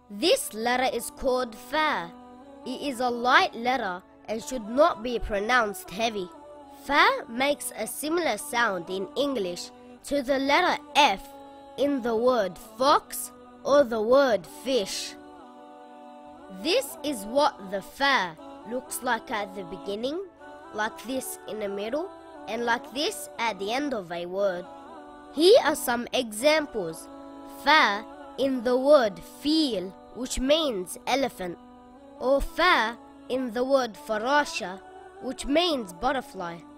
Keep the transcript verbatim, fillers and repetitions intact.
This letter is called Fa. It is a light letter and should not be pronounced heavy. Fa makes a similar sound in English to the letter F in the word fox or the word fish. This is what the Fa looks like at the beginning, like this in the middle, and like this at the end of a word. Here are some examples. Fa in the word feel, which means elephant, or Fa in the word farasha, which means butterfly.